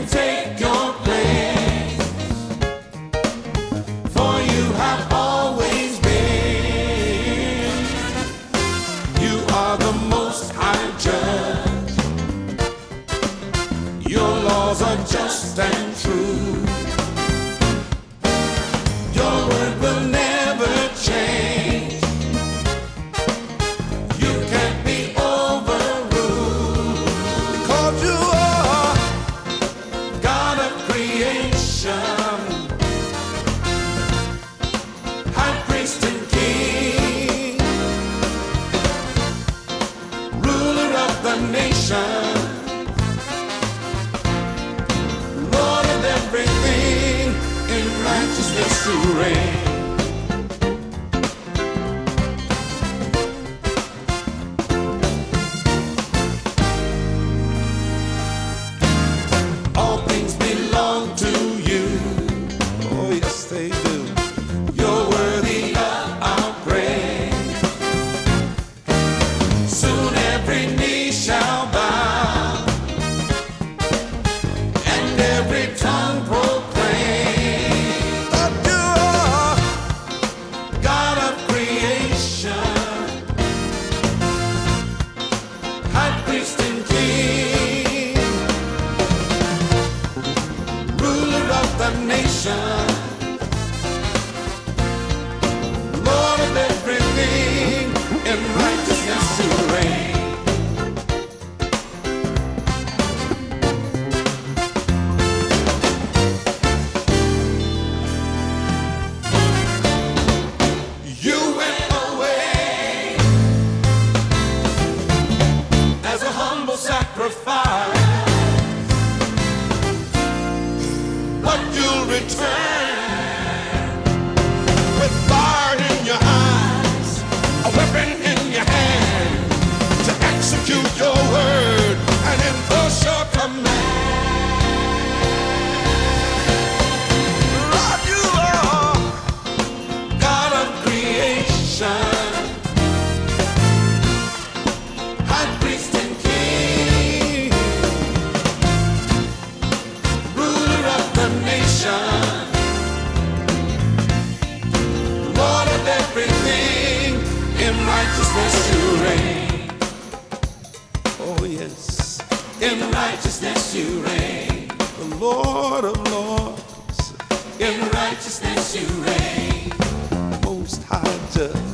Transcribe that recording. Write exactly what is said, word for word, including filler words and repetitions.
take your place, for you have always been. You are the most high judge. Your laws are just and true. Your word will never change. You can't be overruled, because you are God of creation, high priest and king, ruler of the nation, Lord of everything, in righteousness you reign. All things belong to you. Oh, yes, they do. You're worthy of our praise. Soon every knee shall bow, and every tongue proclaim that you are God of creation, high priest and king, ruler of the nation, Lord of everything, in righteousness you reign. You went away as a humble sacrifice, but you'll return with fire in your eyes, a weapon in your hand, to execute your word and enforce your command. Lord, you are God of creation, high priest and king, ruler of the nation, Lord of everything, in righteousness you reign. Oh yes, in righteousness you reign. The Lord of lords, in righteousness you reign. Most high judge.